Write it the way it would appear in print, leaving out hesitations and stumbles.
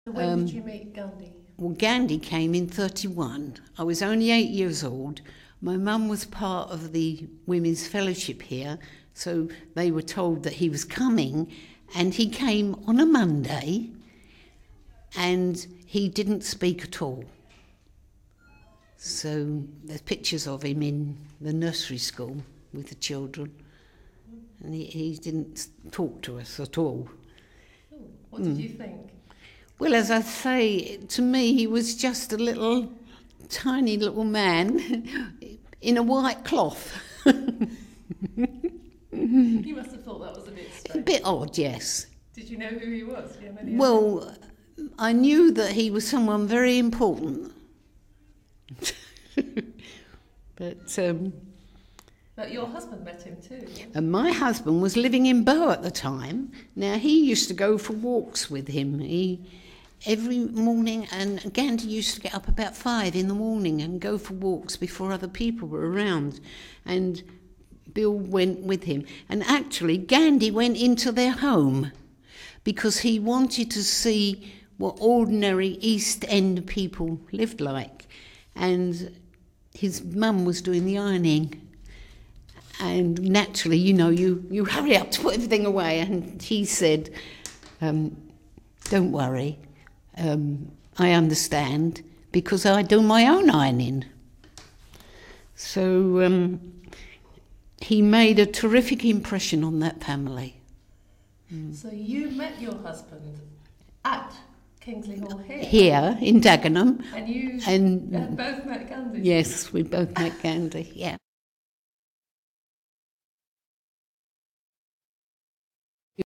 So when did you meet Gandhi? Well, Gandhi came in 31. I was only 8 years old. My mum was part of the Women's Fellowship here, so they were told that he was coming, and he came on a Monday, and he didn't speak at all. So there's pictures of him in the nursery school with the children, and he didn't talk to us at all. Oh, what did you think? Well, as I say, to me he was just a little, tiny little man in a white cloth. You must have thought that was a bit strange. A bit odd, yes. Did you know who he was? Do you have any Well, I knew that he was someone very important. But your husband met him too. and my husband was living in Bow at the time. Now, he used to go for walks with him. Every morning, and Gandhi used to get up about 5 in the morning and go for walks before other people were around. And Bill went with him. And actually, Gandhi went into their home because he wanted to see what ordinary East End people lived like. And his mum was doing the ironing. And naturally, you hurry up to put everything away. And he said, don't worry, I understand, because I do my own ironing. So he made a terrific impression on that family. So you met your husband at Kingsley Hall here? Here, in Dagenham. And you And both met Gandhi? yes, we both met Gandhi, yeah.